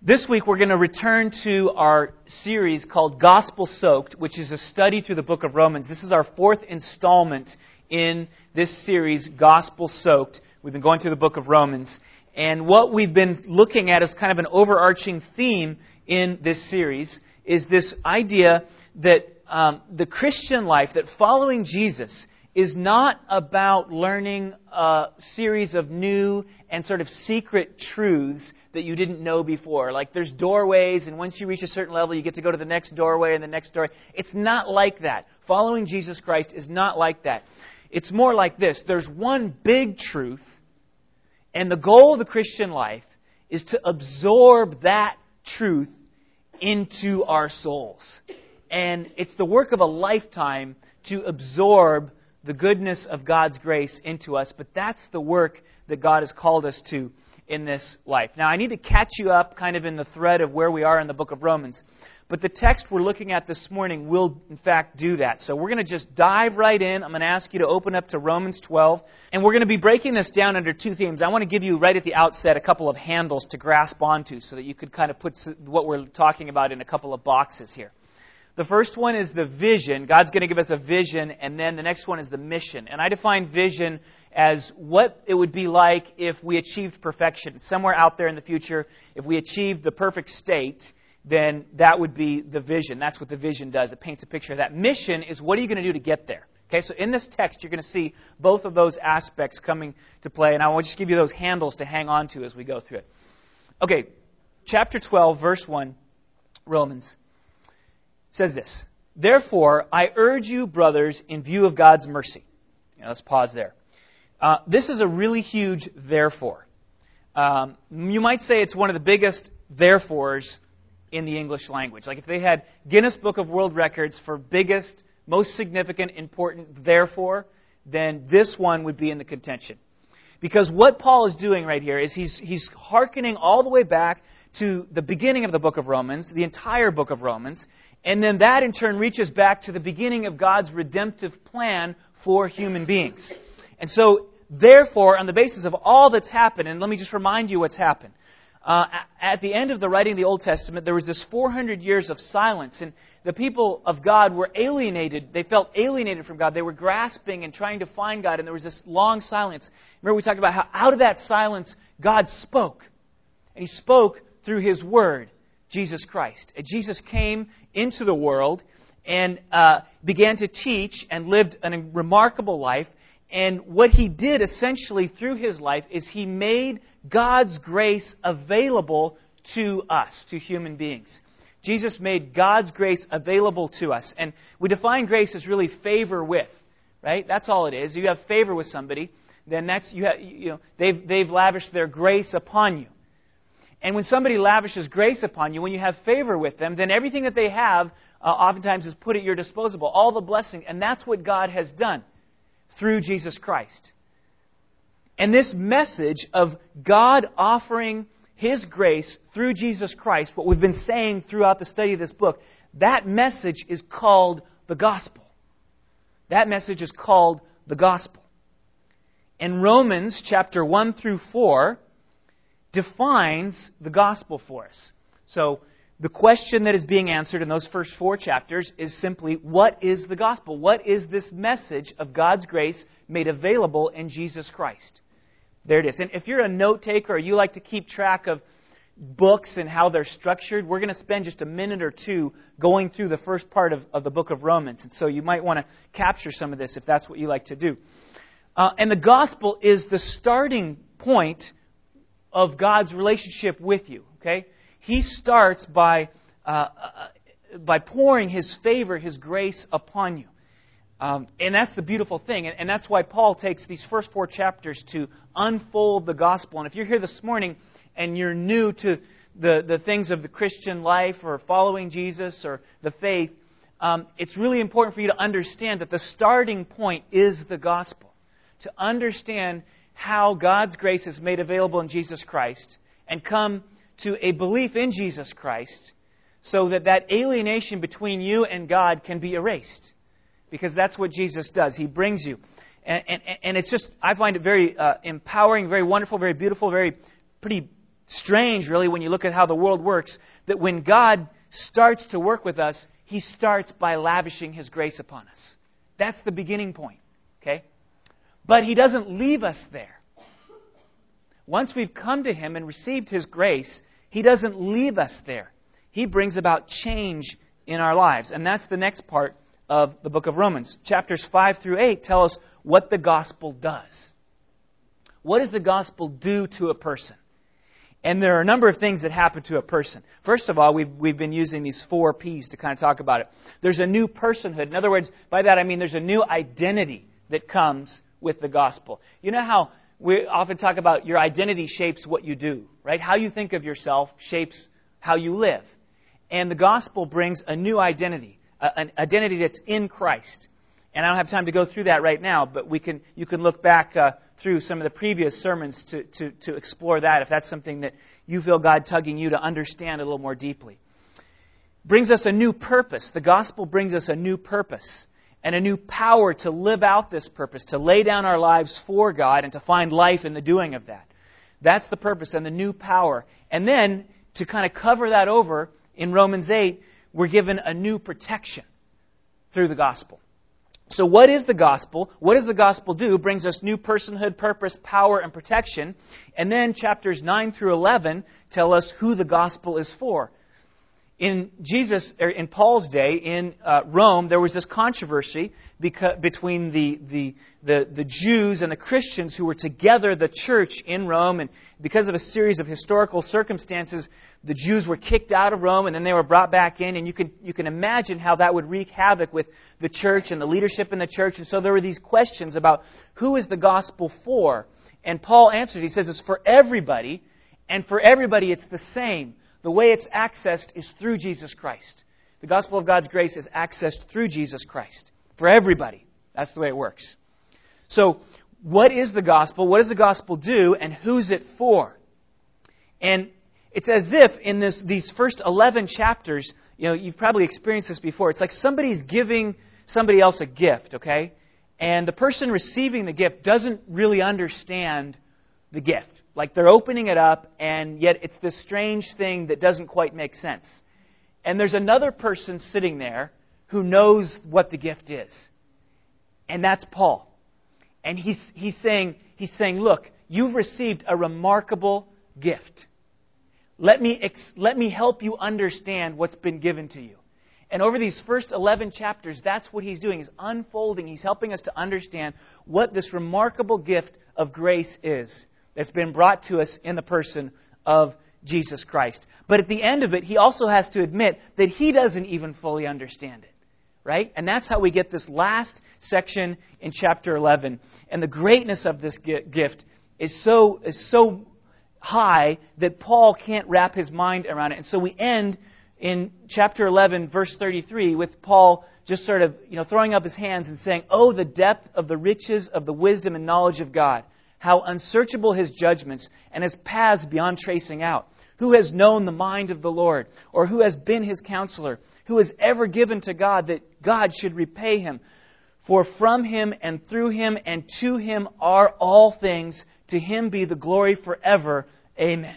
This week we're going to return to our series called Gospel Soaked, which is a study through the book of Romans. This is our fourth installment in this series, Gospel Soaked. We've been going through the book of Romans. And what we've been looking at as kind of an overarching theme in this series is this idea that the Christian life, that following Jesus, is not about learning a series of new and sort of secret truths that you didn't know before. Like there's doorways, and once you reach a certain level, you get to go to the next doorway and the next doorway. It's not like that. Following Jesus Christ is not like that. It's more like this. There's one big truth, and the goal of the Christian life is to absorb that truth into our souls. And it's the work of a lifetime to absorb the goodness of God's grace into us, but that's the work that God has called us to in this life. Now, I need to catch you up kind of in the thread of where we are in the book of Romans, but the text we're looking at this morning will, in fact, do that. So we're going to just dive right in. I'm going to ask you to open up to Romans 12, and we're going to be breaking this down under two themes. I want to give you right at the outset a couple of handles to grasp onto so that you could kind of put what we're talking about in a couple of boxes here. The first one is the vision. God's going to give us a vision, and then the next one is the mission. And I define vision as what it would be like if we achieved perfection. Somewhere out there in the future, if we achieved the perfect state, then that would be the vision. That's what the vision does. It paints a picture of that. Mission is what are you going to do to get there? Okay, so in this text, you're going to see both of those aspects coming to play, and I will just give you those handles to hang on to as we go through it. Okay, chapter 12, verse 1, Romans. Says this, "Therefore, I urge you, brothers, in view of God's mercy." Let's pause there. This is a really huge therefore. You might say it's one of the biggest therefores in the English language. Like if they had Guinness Book of World Records for biggest, most significant, important therefore, then this one would be in the contention. Because what Paul is doing right here is he's hearkening all the way back to the beginning of the book of Romans, the entire book of Romans, and then that in turn reaches back to the beginning of God's redemptive plan for human beings. And so, therefore, on the basis of all that's happened, and let me just remind you what's happened. At the end of the writing of the Old Testament, there was this 400 years of silence, and the people of God were alienated. They felt alienated from God. They were grasping and trying to find God, and there was this long silence. Remember we talked about how out of that silence, God spoke. And He spoke through His Word, Jesus Christ. And Jesus came into the world and began to teach and lived a remarkable life. And what He did essentially through His life is He made God's grace available to us, to human beings. Jesus made God's grace available to us. And we define grace as really favor with, right? That's all it is. You have favor with somebody, then that's they've lavished their grace upon you. And when somebody lavishes grace upon you, when you have favor with them, then everything that they have oftentimes is put at your disposal, all the blessing. And that's what God has done through Jesus Christ. And this message of God offering His grace through Jesus Christ, what we've been saying throughout the study of this book, that message is called the gospel. That message is called the gospel. And Romans chapter 1 through 4 defines the gospel for us. So the question that is being answered in those first 4 chapters is simply, what is the gospel? What is this message of God's grace made available in Jesus Christ? There it is. And if you're a note taker or you like to keep track of books and how they're structured, we're going to spend just a minute or two going through the first part of the book of Romans. And so you might want to capture some of this if that's what you like to do. And the gospel is the starting point of God's relationship with you. Okay? He starts by pouring His favor, His grace upon you. And that's the beautiful thing. And that's why Paul takes these first 4 chapters to unfold the gospel. And if you're here this morning and you're new to the things of the Christian life or following Jesus or the faith, it's really important for you to understand that the starting point is the gospel. To understand how God's grace is made available in Jesus Christ and come to a belief in Jesus Christ so that alienation between you and God can be erased. Because that's what Jesus does. He brings you. And it's just, I find it very empowering, very wonderful, very beautiful, pretty strange, really, when you look at how the world works, that when God starts to work with us, He starts by lavishing His grace upon us. That's the beginning point. Okay? But He doesn't leave us there. Once we've come to Him and received His grace, He doesn't leave us there. He brings about change in our lives. And that's the next part of the book of Romans. Chapters 5 through 8 tell us what the gospel does. What does the gospel do to a person? And there are a number of things that happen to a person. First of all, we've been using these 4 P's to kind of talk about it. There's a new personhood. In other words, by that I mean there's a new identity that comes with the gospel. You know how we often talk about your identity shapes what you do, right? How you think of yourself shapes how you live. And the gospel brings a new identity, an identity that's in Christ. And I don't have time to go through that right now, but you can look back through some of the previous sermons to explore that if that's something that you feel God tugging you to understand a little more deeply. Brings us a new purpose. The gospel brings us a new purpose and a new power to live out this purpose, to lay down our lives for God and to find life in the doing of that. That's the purpose and the new power. And then, to kind of cover that over, in Romans 8, we're given a new protection through the gospel. So what is the gospel? What does the gospel do? It brings us new personhood, purpose, power, and protection. And then chapters 9 through 11 tell us who the gospel is for. In Paul's day, in Rome, there was this controversy between the Jews and the Christians who were together, the church in Rome. And because of a series of historical circumstances, the Jews were kicked out of Rome and then they were brought back in. And you can imagine how that would wreak havoc with the church and the leadership in the church. And so there were these questions about who is the gospel for? And Paul answers. He says it's for everybody, and for everybody it's the same. The way it's accessed is through Jesus Christ. The gospel of God's grace is accessed through Jesus Christ. For everybody. That's the way it works. So, what is the gospel? What does the gospel do? And who's it for? And it's as if in these first 11 chapters, you've probably experienced this before. It's like somebody's giving somebody else a gift, okay? And the person receiving the gift doesn't really understand the gift. Like they're opening it up, and yet it's this strange thing that doesn't quite make sense. And there's another person sitting there who knows what the gift is. And that's Paul. And he's saying, look, you've received a remarkable gift. Let me help you understand what's been given to you. And over these first 11 chapters, that's what he's doing. He's unfolding. He's helping us to understand what this remarkable gift of grace is that's been brought to us in the person of Jesus Christ. But at the end of it, he also has to admit that he doesn't even fully understand it. Right? And that's how we get this last section in chapter 11. And the greatness of this gift is so high that Paul can't wrap his mind around it. And so we end in chapter 11, verse 33, with Paul just sort of throwing up his hands and saying, "Oh, the depth of the riches of the wisdom and knowledge of God! How unsearchable His judgments and His paths beyond tracing out! Who has known the mind of the Lord? Or who has been His counselor? Who has ever given to God that God should repay him? For from Him and through Him and to Him are all things. To Him be the glory forever. Amen."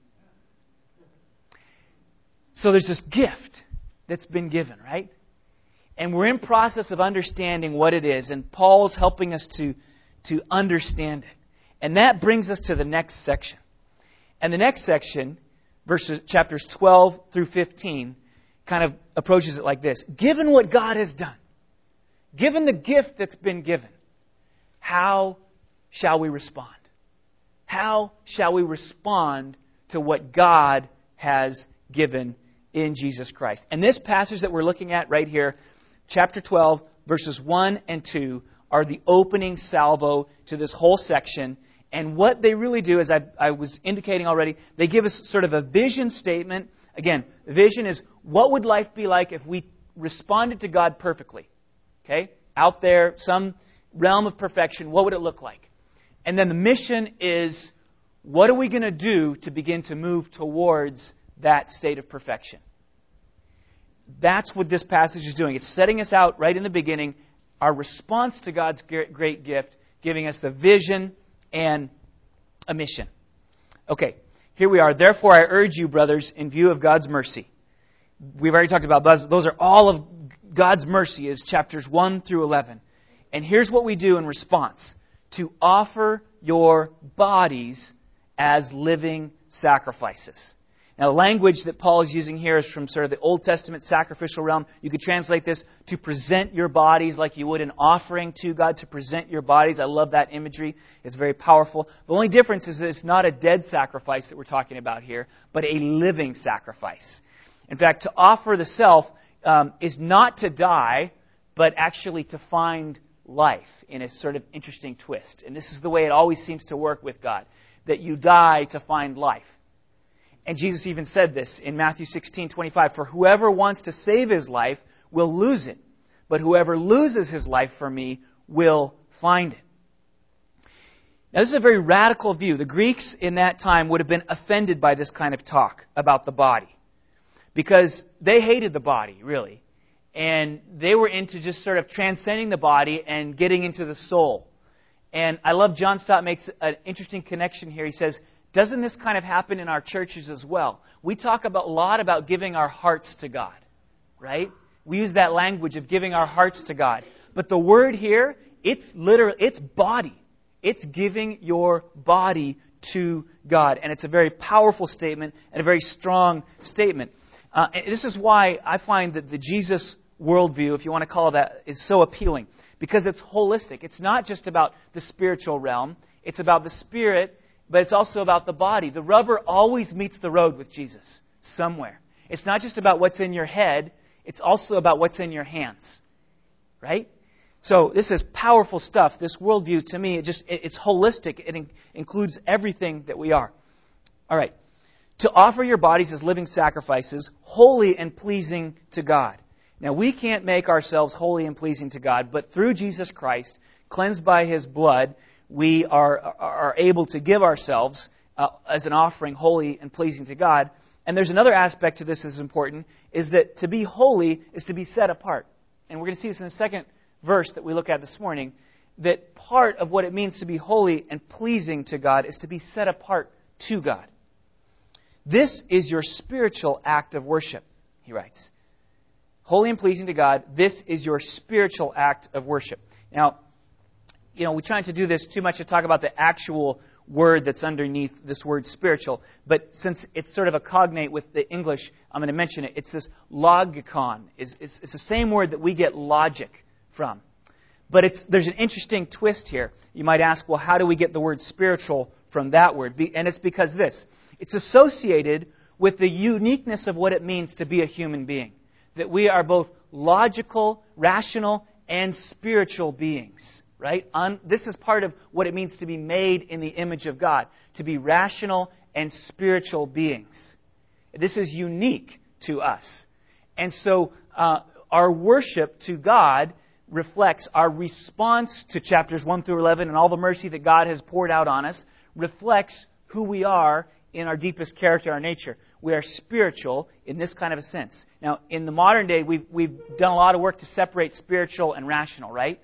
So there's this gift that's been given, right? And we're in process of understanding what it is. And Paul's helping us to understand it. And that brings us to the next section. And the next section, chapters 12 through 15, kind of approaches it like this. Given what God has done, given the gift that's been given, how shall we respond? How shall we respond to what God has given in Jesus Christ? And this passage that we're looking at right here, chapter 12, verses 1 and 2, are the opening salvo to this whole section. And what they really do, as I was indicating already, they give us sort of a vision statement. Again, vision is, what would life be like if we responded to God perfectly? Okay? Out there, some realm of perfection, what would it look like? And then the mission is, what are we going to do to begin to move towards that state of perfection? That's what this passage is doing. It's setting us out right in the beginning, our response to God's great gift, giving us the vision and a mission. Okay, Here we are. Therefore, I urge you, brothers, in view of God's mercy. We've already talked about those are all of God's mercy, is chapters 1 through 11. And here's what we do in response. To offer your bodies as living sacrifices. Now, the language that Paul is using here is from sort of the Old Testament sacrificial realm. You could translate this to present your bodies like you would an offering to God, to present your bodies. I love that imagery. It's very powerful. The only difference is that it's not a dead sacrifice that we're talking about here, but a living sacrifice. In fact, to offer the self is not to die, but actually to find life in a sort of interesting twist. And this is the way it always seems to work with God, that you die to find life. And Jesus even said this in Matthew 16:25, "For whoever wants to save his life will lose it, but whoever loses his life for me will find it." Now, this is a very radical view. The Greeks in that time would have been offended by this kind of talk about the body, because they hated the body, really. And they were into just sort of transcending the body and getting into the soul. And I love John Stott makes an interesting connection here. He says, doesn't this kind of happen in our churches as well? We talk a lot about giving our hearts to God, right? We use that language of giving our hearts to God. But the word here, it's literally, it's body. It's giving your body to God. And it's a very powerful statement and a very strong statement. This is why I find that the Jesus worldview, if you want to call it that, is so appealing. Because it's holistic. It's not just about the spiritual realm. It's about the spirit, but it's also about the body. The rubber always meets the road with Jesus, somewhere. It's not just about what's in your head. It's also about what's in your hands. Right? So this is powerful stuff. This worldview, to me, it's holistic. It includes everything that we are. All right. To offer your bodies as living sacrifices, holy and pleasing to God. Now, we can't make ourselves holy and pleasing to God, but through Jesus Christ, cleansed by His blood, we are able to give ourselves as an offering holy and pleasing to God. And there's another aspect to this that's important, is that to be holy is to be set apart. And we're going to see this in the second verse that we look at this morning, that part of what it means to be holy and pleasing to God is to be set apart to God. This is your spiritual act of worship, he writes. Holy and pleasing to God, this is your spiritual act of worship. Now, we're trying to do this too much to talk about the actual word that's underneath this word spiritual. But since it's sort of a cognate with the English, I'm going to mention it. It's this logikon. It's the same word that we get logic from. But there's an interesting twist here. You might ask, well, how do we get the word spiritual from that word? And it's because this. It's associated with the uniqueness of what it means to be a human being. That we are both logical, rational, and spiritual beings. Right? This is part of what it means to be made in the image of God. To be rational and spiritual beings. This is unique to us. And so our worship to God reflects our response to chapters 1 through 11 and all the mercy that God has poured out on us, reflects who we are in our deepest character, our nature. We are spiritual in this kind of a sense. Now, in the modern day, we've done a lot of work to separate spiritual and rational, right?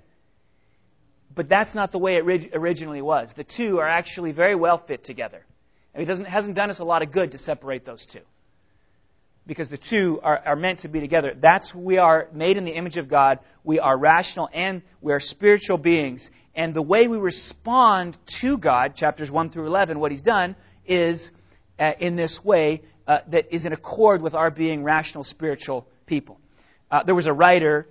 But that's not the way it originally was. The two are actually very well fit together. And it hasn't done us a lot of good to separate those two. Because the two are meant to be together. That's who we are, made in the image of God. We are rational and we are spiritual beings. And the way we respond to God, chapters 1 through 11, what He's done is in this way that is in accord with our being rational, spiritual people. There was a writer,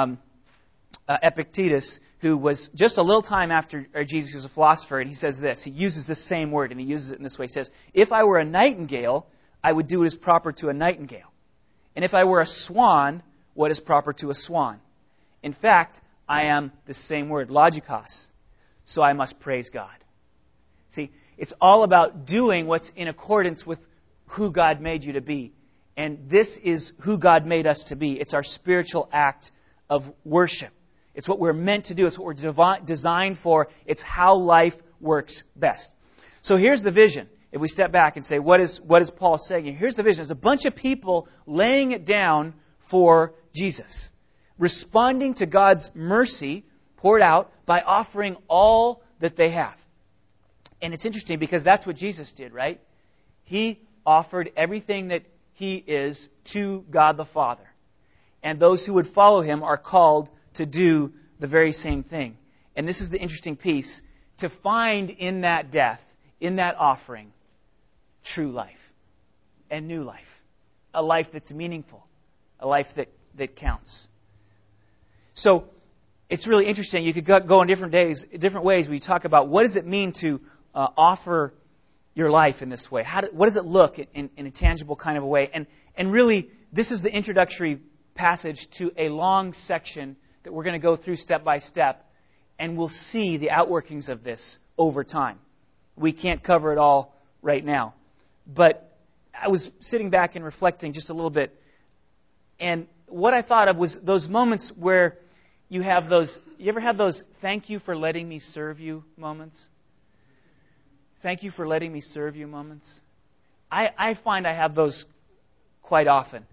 Epictetus, who was just a little time after Jesus. He was a philosopher, and he says this. He uses this same word, and he uses it in this way. He says, if I were a nightingale, I would do what is proper to a nightingale. And if I were a swan, what is proper to a swan? In fact, I am the same word, logikos. So I must praise God. See, it's all about doing what's in accordance with who God made you to be. And this is who God made us to be. It's our spiritual act of worship. It's what we're meant to do. It's what we're designed for. It's how life works best. So here's the vision. If we step back and say, what is Paul saying here? Here's the vision. There's a bunch of people laying it down for Jesus. Responding to God's mercy poured out by offering all that they have. And it's interesting because that's what Jesus did, right? He offered everything that He is to God the Father. And those who would follow Him are called to do the very same thing. And this is the interesting piece, to find in that death, in that offering, true life and new life. A life that's meaningful. A life that counts. So, it's really interesting. You could go in different ways where you talk about what does it mean to offer your life in this way? What does it look in a tangible kind of a way? And really, this is the introductory passage to a long section that we're going to go through step by step, and we'll see the outworkings of this over time. We can't cover it all right now. But I was sitting back and reflecting just a little bit, and what I thought of was those moments where you ever have those thank you for letting me serve you moments? Thank you for letting me serve you moments. I find I have those quite often.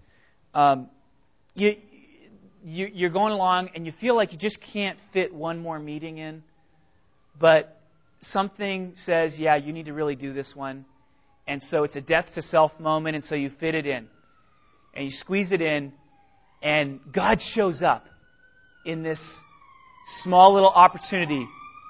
You're going along and you feel like you just can't fit one more meeting in, but something says, yeah, you need to really do this one. And so it's a death to self moment, and so you fit it in. And you squeeze it in, and God shows up in this small little opportunity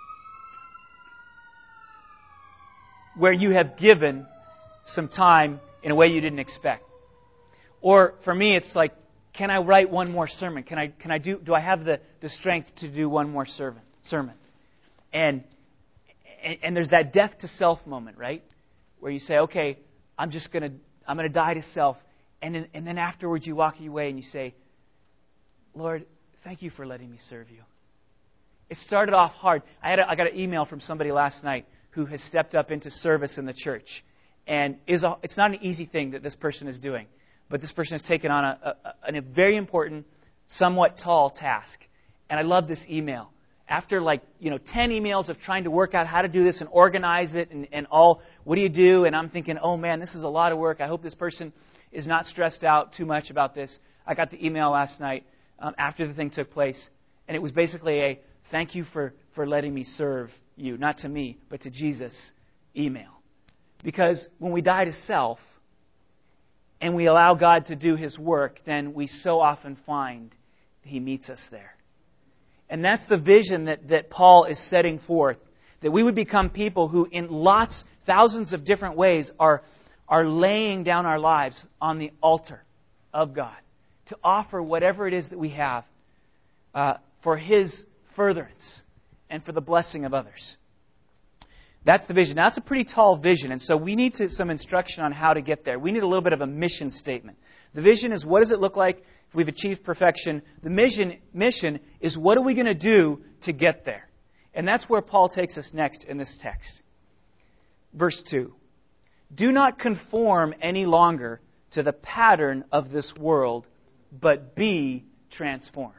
where you have given some time in a way you didn't expect. Or for me, it's like, can I write one more sermon? Do I have the strength to do one more sermon? And there's that death to self moment, right? Where you say, okay, I'm going to die to self. And then afterwards you walk away and you say, Lord, thank you for letting me serve you. It started off hard. I got an email from somebody last night who has stepped up into service in the church. And it's not an easy thing that this person is doing. But this person has taken on a very important, somewhat tall task. And I love this email. After 10 emails of trying to work out how to do this and organize it and all, what do you do? And I'm thinking, oh man, this is a lot of work. I hope this person is not stressed out too much about this. I got the email last night after the thing took place. And it was basically a thank you for letting me serve you. Not to me, but to Jesus email. Because when we die to self and we allow God to do His work, then we so often find He meets us there. And that's the vision that Paul is setting forth. That we would become people who in thousands of different ways are laying down our lives on the altar of God. To offer whatever it is that we have for His furtherance and for the blessing of others. That's the vision. Now, that's a pretty tall vision, and so we need some instruction on how to get there. We need a little bit of a mission statement. The vision is, what does it look like if we've achieved perfection? The mission is, what are we going to do to get there? And that's where Paul takes us next in this text. Verse 2. Do not conform any longer to the pattern of this world, but be transformed.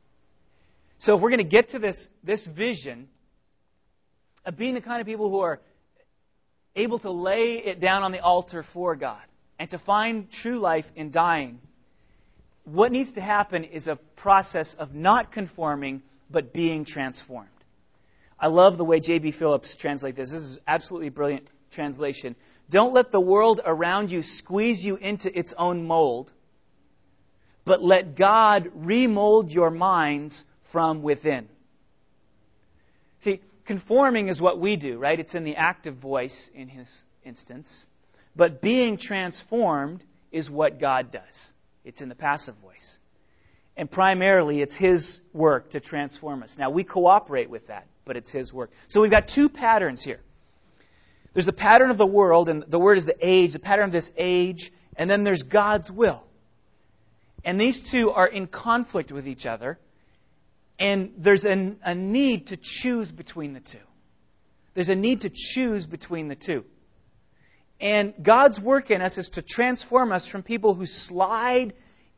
So if we're going to get to this vision of being the kind of people who are able to lay it down on the altar for God and to find true life in dying, what needs to happen is a process of not conforming, but being transformed. I love the way J.B. Phillips translates this. This is absolutely brilliant translation. Don't let the world around you squeeze you into its own mold, but let God remold your minds from within. See, conforming is what we do, right? It's in the active voice in his instance. But being transformed is what God does. It's in the passive voice. And primarily, it's His work to transform us. Now, we cooperate with that, but it's His work. So we've got two patterns here. There's the pattern of the world, and the word is the age, the pattern of this age, and then there's God's will. And these two are in conflict with each other, and there's a need to choose between the two. There's a need to choose between the two. And God's work in us is to transform us from people who slide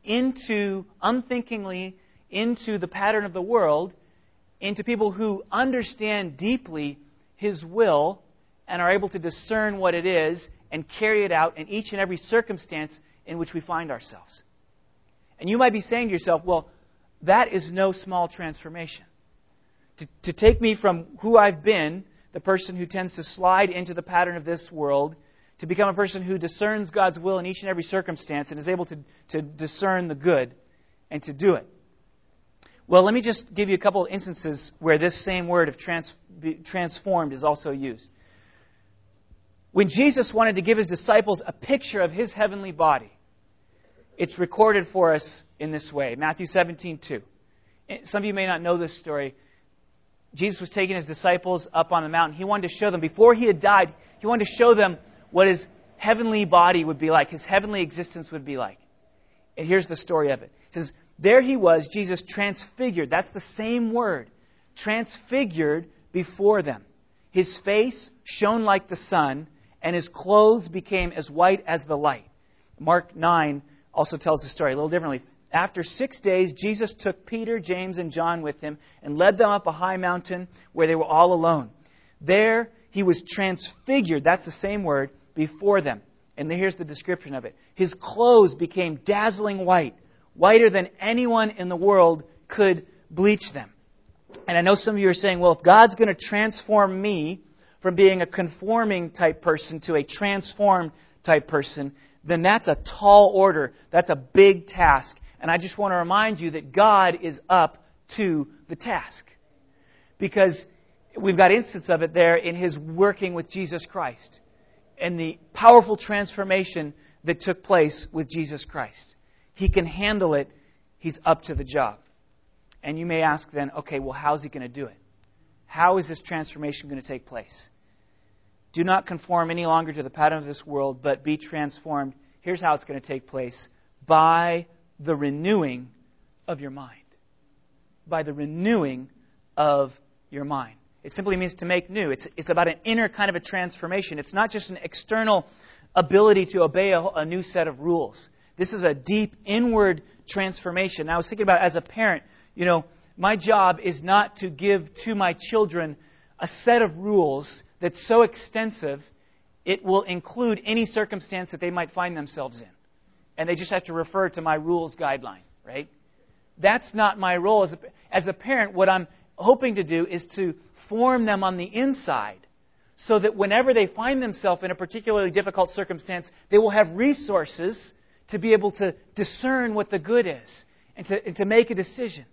unthinkingly into the pattern of the world, into people who understand deeply His will and are able to discern what it is and carry it out in each and every circumstance in which we find ourselves. And you might be saying to yourself, well, that is no small transformation. To take me from who I've been, the person who tends to slide into the pattern of this world, to become a person who discerns God's will in each and every circumstance and is able to discern the good and to do it. Well, let me just give you a couple of instances where this same word of transformed is also used. When Jesus wanted to give His disciples a picture of His heavenly body, it's recorded for us in this way. Matthew 17:2. Some of you may not know this story. Jesus was taking His disciples up on the mountain. He wanted to show them, before He had died, He wanted to show them what His heavenly body would be like, His heavenly existence would be like. And here's the story of it. It says, there He was, Jesus transfigured. That's the same word. Transfigured before them. His face shone like the sun, and His clothes became as white as the light. Mark 9 also tells the story a little differently. After 6 days, Jesus took Peter, James, and John with Him and led them up a high mountain where they were all alone. There He was transfigured, that's the same word, before them. And here's the description of it. His clothes became dazzling white, whiter than anyone in the world could bleach them. And I know some of you are saying, well, if God's going to transform me from being a conforming type person to a transformed type person, then that's a tall order. That's a big task. And I just want to remind you that God is up to the task. Because we've got instance of it there in His working with Jesus Christ. And the powerful transformation that took place with Jesus Christ. He can handle it. He's up to the job. And you may ask then, okay, well, how's He going to do it? How is this transformation going to take place? Do not conform any longer to the pattern of this world, but be transformed. Here's how it's going to take place. By the renewing of your mind. By the renewing of your mind. It simply means to make new. It's about an inner kind of a transformation. It's not just an external ability to obey a new set of rules. This is a deep inward transformation. Now, I was thinking about, as a parent, my job is not to give to my children a set of rules that's so extensive it will include any circumstance that they might find themselves in. And they just have to refer to my rules guideline, right? That's not my role. As a parent, what I'm hoping to do is to form them on the inside so that whenever they find themselves in a particularly difficult circumstance, they will have resources to be able to discern what the good is and to make a decision.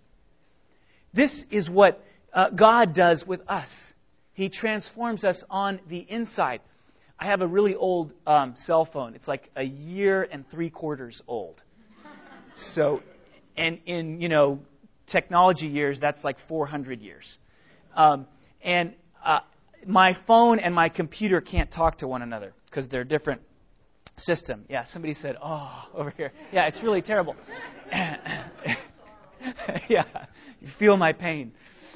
This is what God does with us. He transforms us on the inside. I have a really old cell phone. It's like 1 3/4 years old. So, and in, technology years, that's like 400 years. My phone and my computer can't talk to one another because they're different system. Yeah, somebody said, oh, over here. Yeah, it's really terrible. Yeah, you feel my pain.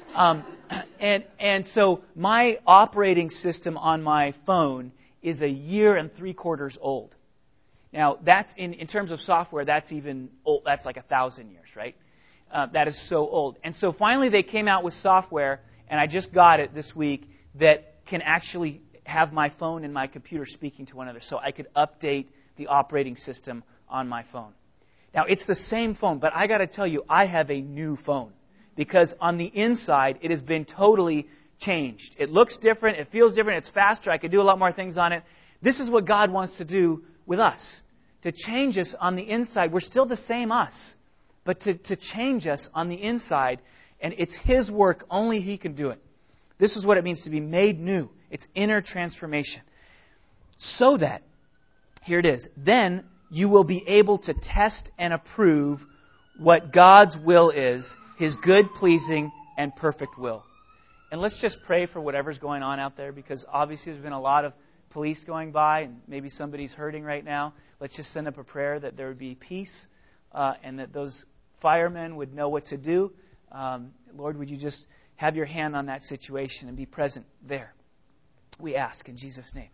And so my operating system on my phone is 1 3/4 years old. Now, that's in terms of software, that's even old. That's like 1,000 years, right? That is so old. And so finally they came out with software, and I just got it this week, that can actually have my phone and my computer speaking to one another. So I could update the operating system on my phone. Now, it's the same phone, but I got to tell you, I have a new phone. Because on the inside, it has been totally changed. It looks different. It feels different. It's faster. I could do a lot more things on it. This is what God wants to do with us. To change us on the inside. We're still the same us. But to change us on the inside. And it's His work. Only He can do it. This is what it means to be made new. It's inner transformation. So that, here it is, then you will be able to test and approve what God's will is, His good, pleasing, and perfect will. And let's just pray for whatever's going on out there, because obviously there's been a lot of police going by, and maybe somebody's hurting right now. Let's just send up a prayer that there would be peace, and that those firemen would know what to do. Lord, would you just have your hand on that situation and be present there? We ask in Jesus' name.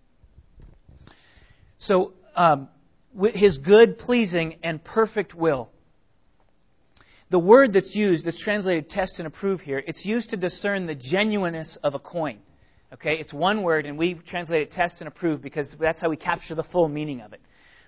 So, with His good, pleasing, and perfect will. The word that's used, that's translated test and approve here, it's used to discern the genuineness of a coin. Okay, it's one word, and we translate it test and approve because that's how we capture the full meaning of it.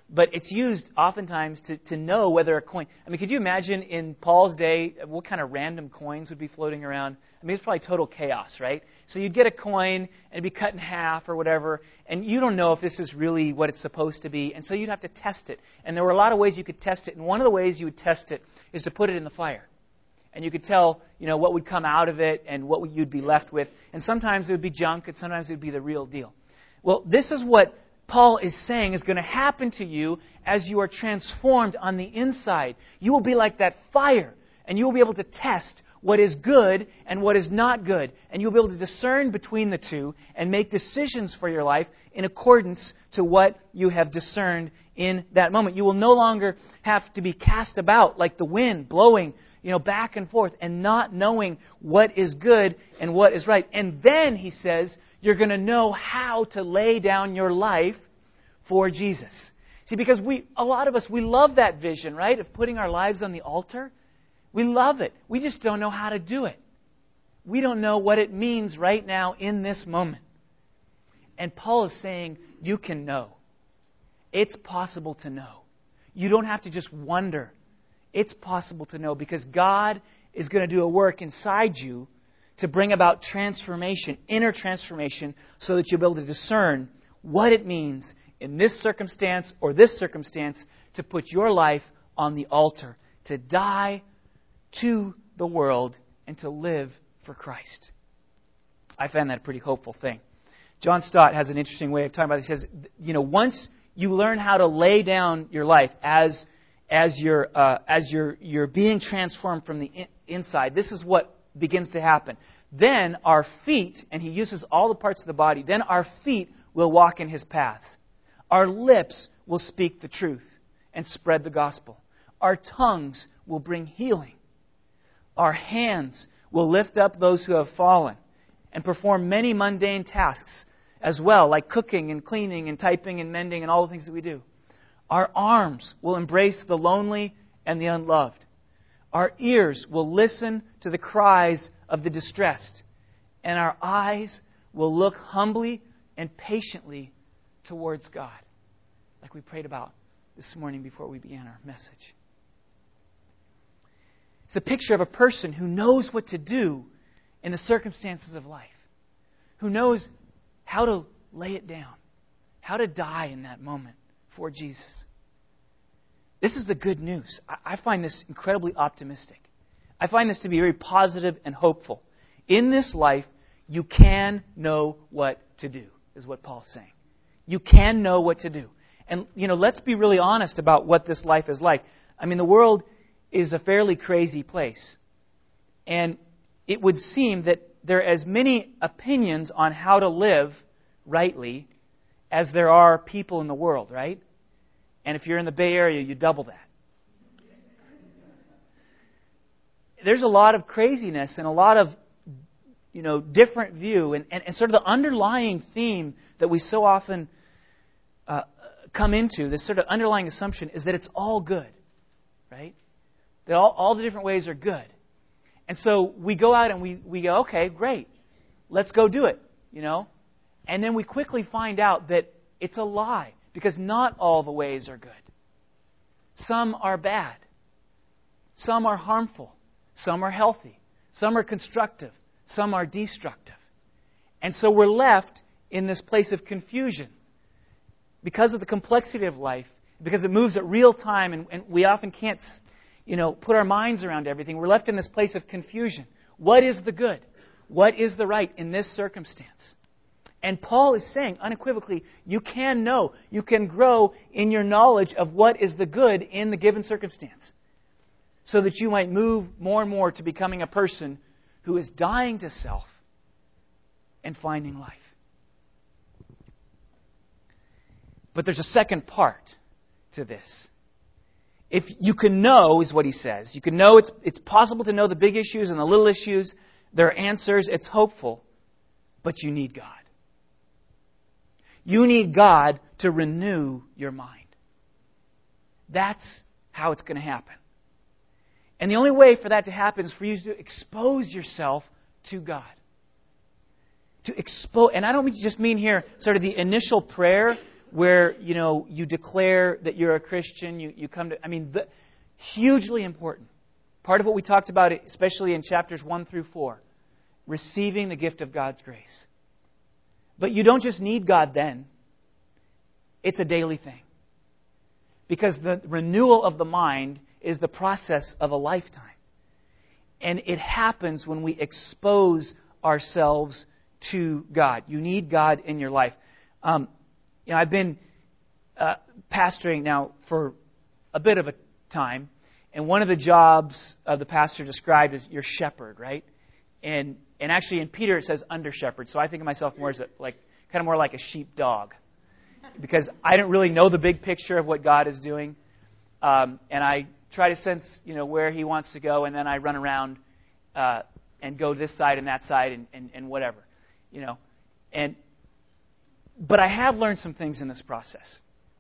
but it's used oftentimes to know whether a coin... I mean, could you imagine in Paul's day what kind of random coins would be floating around? I mean, it's probably total chaos, right? So you'd get a coin and it'd be cut in half or whatever, and you don't know if this is really what it's supposed to be, and so you'd have to test it. And there were a lot of ways you could test it, and one of the ways you would test it is to put it in the fire. And you could tell, what would come out of it and what you'd be left with. And sometimes it would be junk, and sometimes it would be the real deal. Well, this is what Paul is saying is going to happen to you as you are transformed on the inside. You will be like that fire, and you will be able to test what is good and what is not good. And you'll be able to discern between the two and make decisions for your life in accordance to what you have discerned in that moment. You will no longer have to be cast about like the wind blowing, back and forth and not knowing what is good and what is right. And then, he says, you're going to know how to lay down your life for Jesus. See, because a lot of us, we love that vision, right, of putting our lives on the altar. We love it. We just don't know how to do it. We don't know what it means right now in this moment. And Paul is saying, you can know. It's possible to know. You don't have to just wonder. It's possible to know because God is going to do a work inside you to bring about transformation, inner transformation, so that you'll be able to discern what it means in this circumstance or this circumstance to put your life on the altar, to die to the world and to live for Christ. I find that a pretty hopeful thing. John Stott has an interesting way of talking about it. He says, once you learn how to lay down your life as you're being transformed from the inside, this is what begins to happen. Then our feet, and he uses all the parts of the body, then our feet will walk in his paths. Our lips will speak the truth and spread the gospel. Our tongues will bring healing. Our hands will lift up those who have fallen and perform many mundane tasks as well, like cooking and cleaning and typing and mending and all the things that we do. Our arms will embrace the lonely and the unloved. Our ears will listen to the cries of the distressed. And our eyes will look humbly and patiently towards God, like we prayed about this morning before we began our message. It's a picture of a person who knows what to do in the circumstances of life, who knows how to lay it down, how to die in that moment for Jesus. This is the good news. I find this incredibly optimistic. I find this to be very positive and hopeful. In this life, you can know what to do, is what Paul's saying. You can know what to do. And, let's be really honest about what this life is like. I mean, the world is a fairly crazy place. And it would seem that there are as many opinions on how to live rightly as there are people in the world, right? And if you're in the Bay Area, you double that. There's a lot of craziness and a lot of, different view. And sort of the underlying theme that we so often come into, this sort of underlying assumption, is that it's all good, right? That all the different ways are good. And so we go out and we go, okay, great. Let's go do it, And then we quickly find out that it's a lie. Because not all the ways are good. Some are bad. Some are harmful. Some are healthy. Some are constructive. Some are destructive. And so we're left in this place of confusion. Because of the complexity of life, because it moves at real time and we often can't, put our minds around everything, we're left in this place of confusion. What is the good? What is the right in this circumstance? And Paul is saying unequivocally, you can know, you can grow in your knowledge of what is the good in the given circumstance. So that you might move more and more to becoming a person who is dying to self and finding life. But there's a second part to this. If you can know, is what he says. You can know it's possible to know the big issues and the little issues. There are answers. It's hopeful. But you need God. You need God to renew your mind. That's how it's going to happen. And the only way for that to happen is for you to expose yourself to God. To expose, and I don't just mean here sort of the initial prayer where, you declare that you're a Christian, you come to, hugely important. Part of what we talked about, especially in chapters 1 through 4, receiving the gift of God's grace. But you don't just need God then. It's a daily thing. Because the renewal of the mind is the process of a lifetime. And it happens when we expose ourselves to God. You need God in your life. I've been pastoring now for a bit of a time. And one of the jobs of the pastor described is your shepherd, right? And actually in Peter it says under shepherd. So I think of myself more as more like a sheepdog. Because I don't really know the big picture of what God is doing. And I try to sense, where He wants to go. And then I run around and go this side and that side and whatever. But I have learned some things in this process.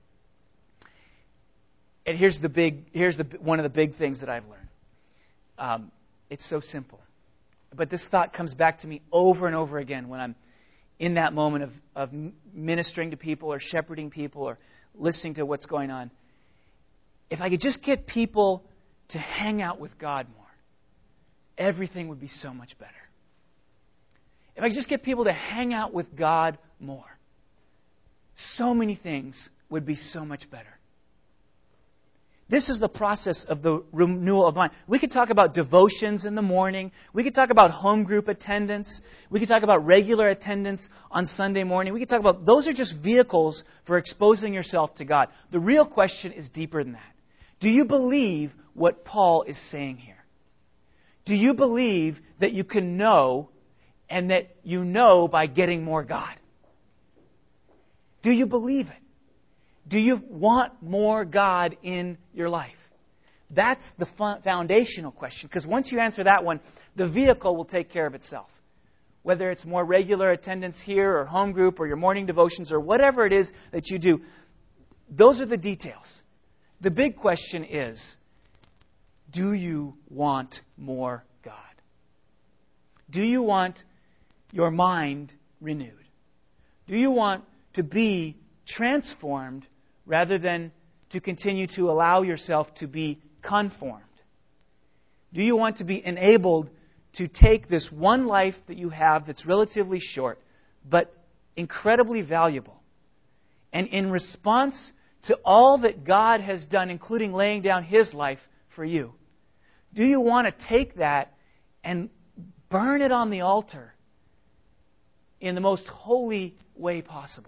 And here's one of the big things that I've learned. It's so simple. But this thought comes back to me over and over again when I'm in that moment of ministering to people or shepherding people or listening to what's going on. If I could just get people to hang out with God more, everything would be so much better. If I could just get people to hang out with God more, so many things would be so much better. This is the process of the renewal of mind. We could talk about devotions in the morning. We could talk about home group attendance. We could talk about regular attendance on Sunday morning. We could talk about, those are just vehicles for exposing yourself to God. The real question is deeper than that. Do you believe what Paul is saying here? Do you believe that you can know and that you know by getting more God? Do you believe it? Do you want more God in your life? That's the foundational question. Because once you answer that one, the vehicle will take care of itself. Whether it's more regular attendance here or home group or your morning devotions or whatever it is that you do, those are the details. The big question is, do you want more God? Do you want your mind renewed? Do you want to be transformed rather than to continue to allow yourself to be conformed? Do you want to be enabled to take this one life that you have that's relatively short but incredibly valuable, and in response to all that God has done, including laying down His life for you, do you want to take that and burn it on the altar in the most holy way possible?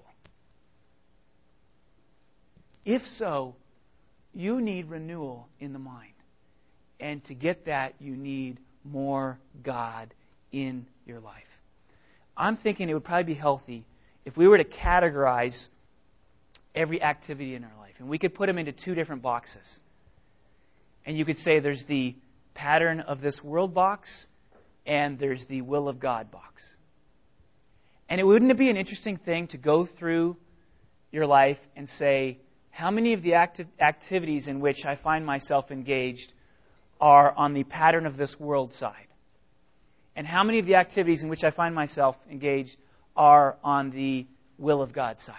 If so, you need renewal in the mind. And to get that, you need more God in your life. I'm thinking it would probably be healthy if we were to categorize every activity in our life. And we could put them into two different boxes. And you could say there's the pattern of this world box and there's the will of God box. And wouldn't it be an interesting thing to go through your life and say, how many of the activities in which I find myself engaged are on the pattern of this world side? And how many of the activities in which I find myself engaged are on the will of God side?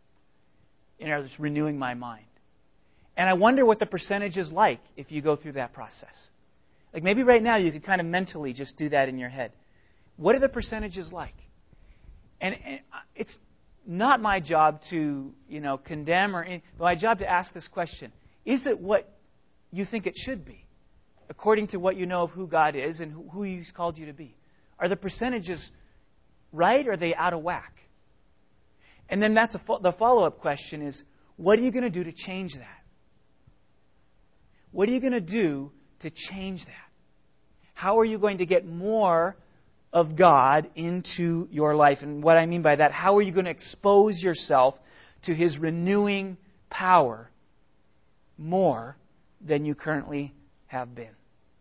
In other words, renewing my mind. And I wonder what the percentage is like if you go through that process. Like maybe right now you could kind of mentally just do that in your head. What are the percentages like? And it's not my job to, condemn but my job to ask this question. Is it what you think it should be, according to what you know of who God is and who He's called you to be? Are the percentages right, or are they out of whack? And then that's the follow-up question is, what are you going to do to change that? What are you going to do to change that? How are you going to get more of God into your life? And what I mean by that, how are you going to expose yourself to His renewing power more than you currently have been?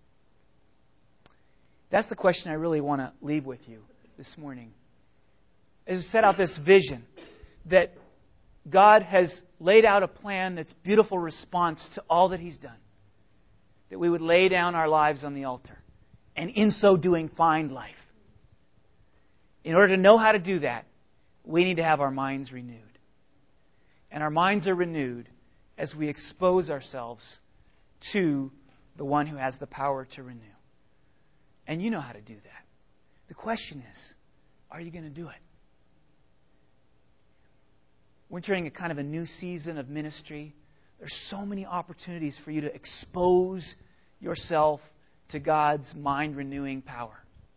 That's the question I really want to leave with you this morning. As I set out this vision that God has laid out a plan that's beautiful response to all that He's done. That we would lay down our lives on the altar, and in so doing find life. In order to know how to do that, we need to have our minds renewed. and our minds are renewed as we expose ourselves to the one who has the power to renew. And you know how to do that. The question is, are you going to do it? We're entering a kind of a new season of ministry. There's so many opportunities for you to expose yourself to God's mind-renewing power.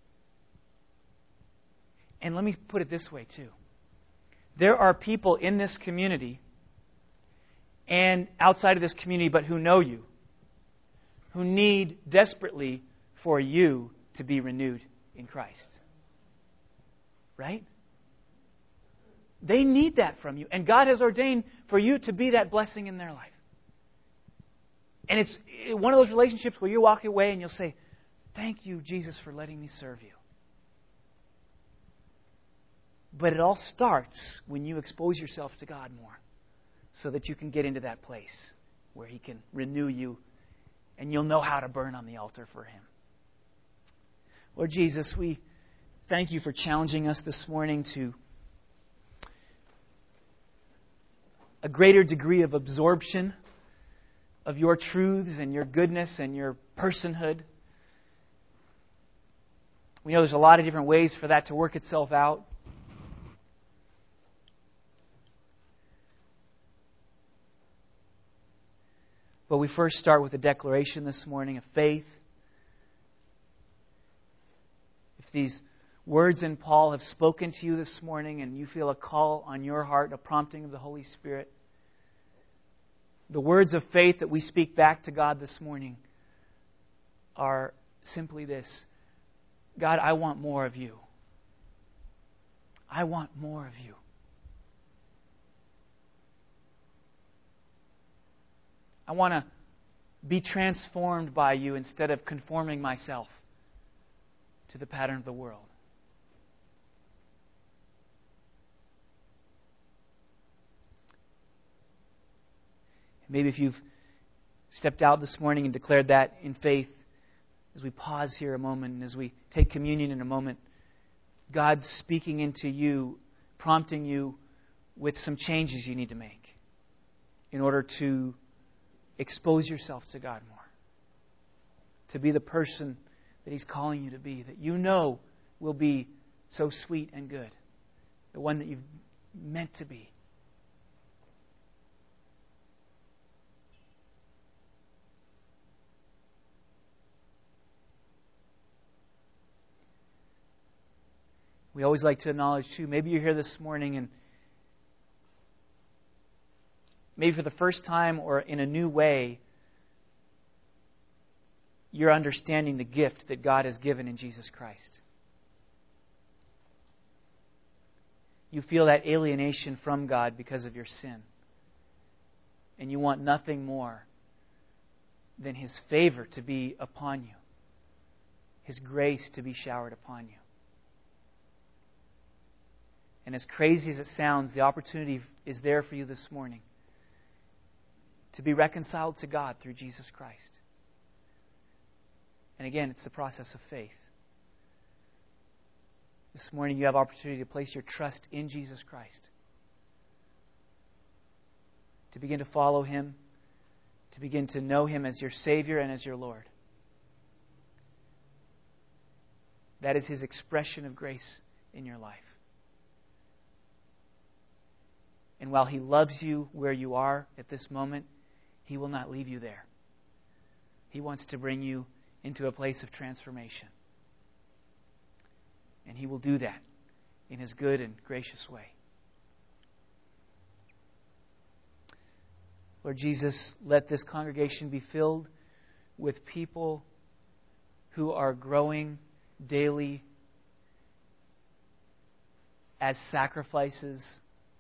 And let me put it this way, too. There are people in this community and outside of this community, but who know you, who need desperately for you to be renewed in Christ. Right? They need that from you. And God has ordained for you to be that blessing in their life. And it's one of those relationships where you walk away and you'll say, thank you, Jesus, for letting me serve you. But it all starts when you expose yourself to God more so that you can get into that place where He can renew you and you'll know how to burn on the altar for Him. Lord Jesus, we thank You for challenging us this morning to a greater degree of absorption of Your truths and Your goodness and Your personhood. We know there's a lot of different ways for that to work itself out. But we first start with a declaration this morning of faith. If these words in Paul have spoken to you this morning and you feel a call on your heart, a prompting of the Holy Spirit, the words of faith that we speak back to God this morning are simply this: God, I want more of You. I want more of You. I want to be transformed by You instead of conforming myself to the pattern of the world. Maybe if you've stepped out this morning and declared that in faith, as we pause here a moment and as we take communion in a moment, God's speaking into you, prompting you with some changes you need to make in order to expose yourself to God more. To be the person that He's calling you to be, that you know will be so sweet and good. The one that you've meant to be. We always like to acknowledge, too, maybe you're here this morning and maybe for the first time or in a new way, you're understanding the gift that God has given in Jesus Christ. You feel that alienation from God because of your sin. And you want nothing more than His favor to be upon you. His grace to be showered upon you. And as crazy as it sounds, the opportunity is there for you this morning to be reconciled to God through Jesus Christ. And again, it's the process of faith. This morning you have opportunity to place your trust in Jesus Christ. To begin to follow Him. To begin to know Him as your Savior and as your Lord. That is His expression of grace in your life. And while He loves you where you are at this moment, He will not leave you there. He wants to bring you into a place of transformation. And He will do that in His good and gracious way. Lord Jesus, let this congregation be filled with people who are growing daily as sacrifices,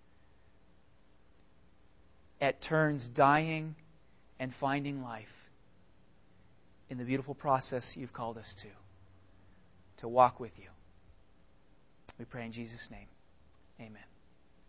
at turns dying and finding life in the beautiful process You've called us to walk with You. We pray in Jesus' name. Amen.